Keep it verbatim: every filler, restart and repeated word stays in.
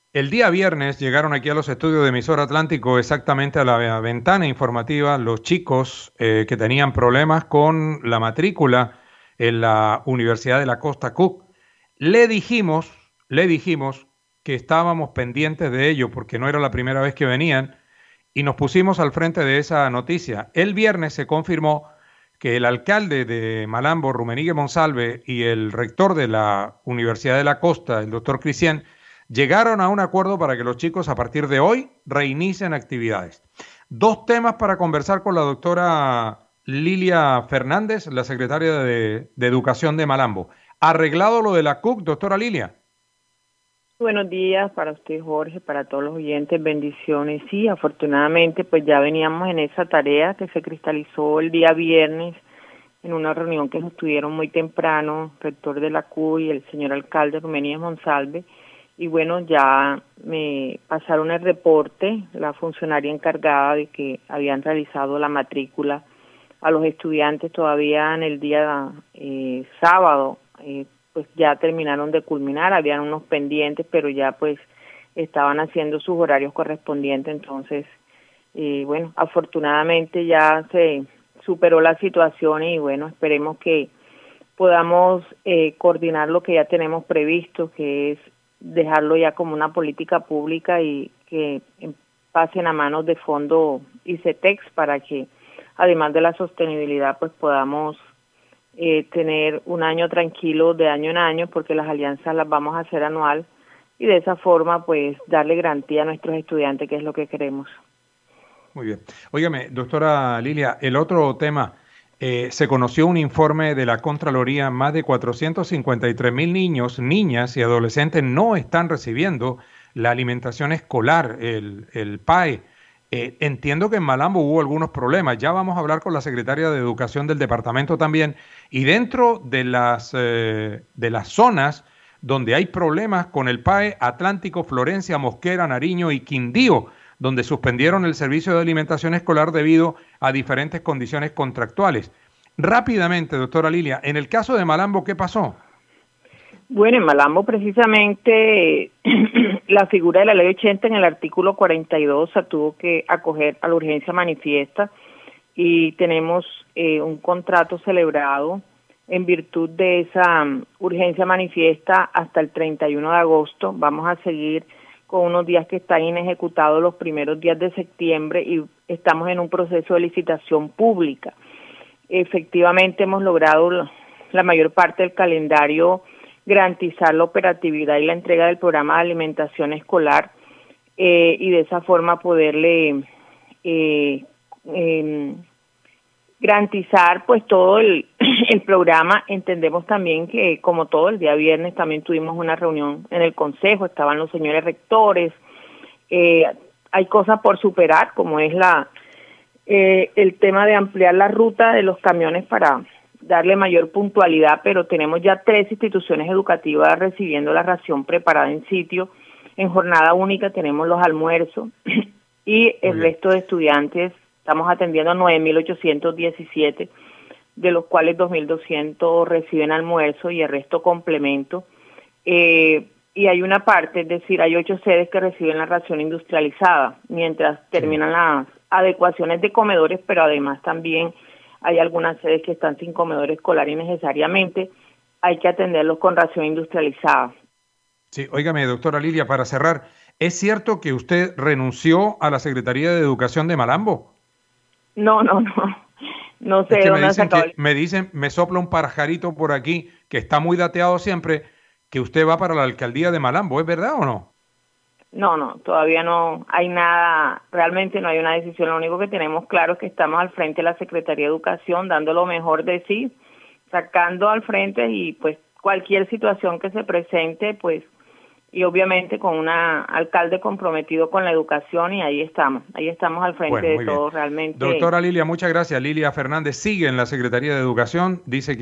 El día viernes llegaron aquí a los estudios de Emisor Atlántico, exactamente a la ventana informativa, los chicos eh, que tenían problemas con la matrícula en la Universidad de la Costa Cook. Le dijimos, le dijimos que estábamos pendientes de ello porque no era la primera vez que venían y nos pusimos al frente de esa noticia. El viernes se confirmó que el alcalde de Malambo, Rumenigue Monsalve, y el rector de la Universidad de la Costa, el doctor Cristian, llegaron a un acuerdo para que los chicos a partir de hoy reinicien actividades. Dos temas para conversar con la doctora Lilia Fernández, la secretaria de, de Educación de Malambo. ¿Arreglado lo de la C U C, doctora Lilia? Buenos días para usted, Jorge, para todos los oyentes, bendiciones. Sí, afortunadamente pues ya veníamos en esa tarea que se cristalizó el día viernes en una reunión que estuvieron muy temprano, rector de la C U y el señor alcalde Rumenigue Monsalve. Y bueno, ya me pasaron el reporte, la funcionaria encargada de que habían realizado la matrícula a los estudiantes todavía en el día eh, sábado, eh, pues ya terminaron de culminar, habían unos pendientes, pero ya pues estaban haciendo sus horarios correspondientes, entonces, eh, bueno, afortunadamente ya se superó la situación y bueno, esperemos que podamos eh, coordinar lo que ya tenemos previsto, que es dejarlo ya como una política pública y que pasen a manos de fondo ICETEX para que, además de la sostenibilidad, pues podamos eh, tener un año tranquilo de año en año, porque las alianzas las vamos a hacer anual y de esa forma, pues, darle garantía a nuestros estudiantes, que es lo que queremos. Muy bien. Óigame, doctora Lilia, el otro tema, eh, se conoció un informe de la Contraloría, más de cuatrocientos cincuenta y tres mil niños, niñas y adolescentes no están recibiendo la alimentación escolar, el, el P A E. Eh, entiendo que en Malambo hubo algunos problemas, ya vamos a hablar con la secretaria de Educación del departamento también, y dentro de las, eh, de las zonas donde hay problemas con el P A E, Atlántico, Florencia, Mosquera, Nariño y Quindío, donde suspendieron el servicio de alimentación escolar debido a diferentes condiciones contractuales. Rápidamente, doctora Lilia, en el caso de Malambo, ¿qué pasó? Bueno, en Malambo precisamente la figura de la ley ochenta en el artículo cuarenta y dos se tuvo que acoger a la urgencia manifiesta y tenemos eh, un contrato celebrado en virtud de esa um, urgencia manifiesta hasta el treinta y uno de agosto. Vamos a seguir con unos días que están inejecutados los primeros días de septiembre y estamos en un proceso de licitación pública. Efectivamente hemos logrado la mayor parte del calendario, garantizar la operatividad y la entrega del programa de alimentación escolar eh, y de esa forma poderle eh, eh, garantizar pues todo el, el programa. Entendemos también que, como todo, el día viernes también tuvimos una reunión en el consejo, estaban los señores rectores, eh, hay cosas por superar, como es la eh, el tema de ampliar la ruta de los camiones para darle mayor puntualidad, pero tenemos ya tres instituciones educativas recibiendo la ración preparada en sitio. En jornada única tenemos los almuerzos y el resto de estudiantes estamos atendiendo a nueve mil ochocientos diecisiete, de los cuales dos mil doscientos reciben almuerzo y el resto complemento. Eh, y hay una parte, es decir, hay ocho sedes que reciben la ración industrializada, mientras terminan las adecuaciones de comedores, pero además también hay algunas sedes que están sin comedor escolar y necesariamente hay que atenderlos con ración industrializada. Sí, óigame, doctora Lilia, para cerrar, ¿es cierto que usted renunció a la Secretaría de Educación de Malambo? No, no, no. No sé es que dónde me ha dicen sacado que, me dicen, me sopla un pajarito por aquí que está muy dateado siempre, que usted va para la alcaldía de Malambo, ¿es verdad o no? No, no, todavía no hay nada, realmente no hay una decisión. Lo único que tenemos claro es que estamos al frente de la Secretaría de Educación, dando lo mejor de sí, sacando al frente y pues cualquier situación que se presente, pues, y obviamente con un alcalde comprometido con la educación, y ahí estamos, ahí estamos al frente Bueno, de muy bien. todo realmente. Doctora Lilia, muchas gracias. Lilia Fernández sigue en la Secretaría de Educación, dice que